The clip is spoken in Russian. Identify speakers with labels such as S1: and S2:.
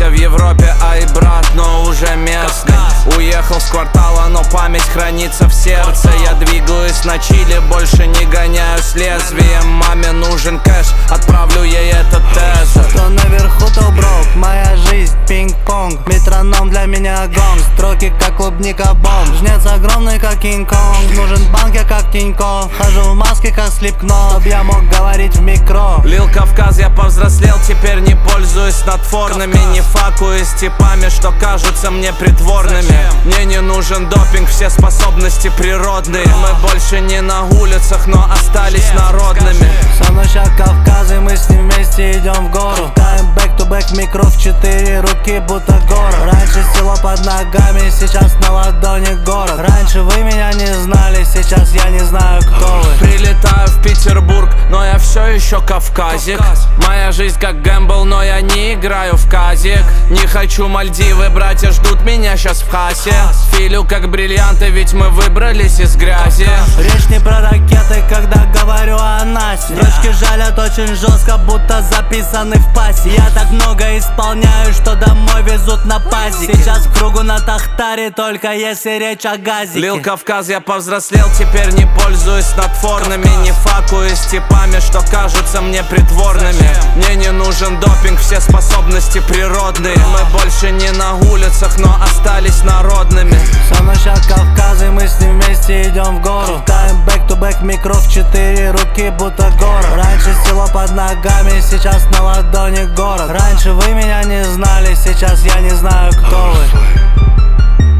S1: родился в Европе, ай, брат, но уже местный. Уехал с квартала, но память хранится в сердце. Я двигаюсь на чили, больше не гоняю с лезвием. Маме нужен кэш, отправлю ей этот тезер.
S2: Кто наверху, то брок, моя жизнь пинг-понг. Метроном для меня гонг, строки как клубника бомб. Жнец огромный как Кинг-Конг, нужен банк я как Тинькофф. Хожу в маске как Слипкнот, чтоб я мог говорить в микро.
S1: Лил Кавказ, я повзрослел, теперь не пользуюсь снотворными. Не факуюсь типами, что кажутся мне притворными. Мне не нужен допинг, все способности природные. Мы больше не на улицах, но остались народными.
S2: Со мной ща Кавказ, и мы с ним вместе идем в гору. Таем бэк-ту-бэк микро в 4 руки, будто гора. Раньше село под ногами, сейчас на ладони город. Раньше вы меня не знали, сейчас я не знаю, кто вы.
S1: Прилетаю в Петербург, но я все еще кавказик. Моя жизнь как гэмбл, но я не играю в казик. Не хочу Мальдивы, братья ждут меня сейчас в хасе. Филю как бриллианты, ведь мы выбрались из грязи.
S2: Речь не про ракеты, когда говорю о Насе. Строчки жалят очень жестко, будто записаны в пасе. Я так много исполняю, что домой везут на пазике. Сейчас в кругу на Тахтаре, только если речь о газике.
S1: Лил Кавказ, я повзрослел, теперь не пользуюсь снотворными. Не факуюсь типами, что кажутся мне притворными. Мне не нужен допинг, все способности природные. Мы больше не на улицах, но остались народными.
S2: Со мной ща Кавказ, и мы с ним вместе идем в гору. Таем бэк-ту-бэк микро в 4 руки, будто гора. Раньше село под ногами, сейчас на ладони город. Раньше вы меня не знали, сейчас я не знаю, кто вы.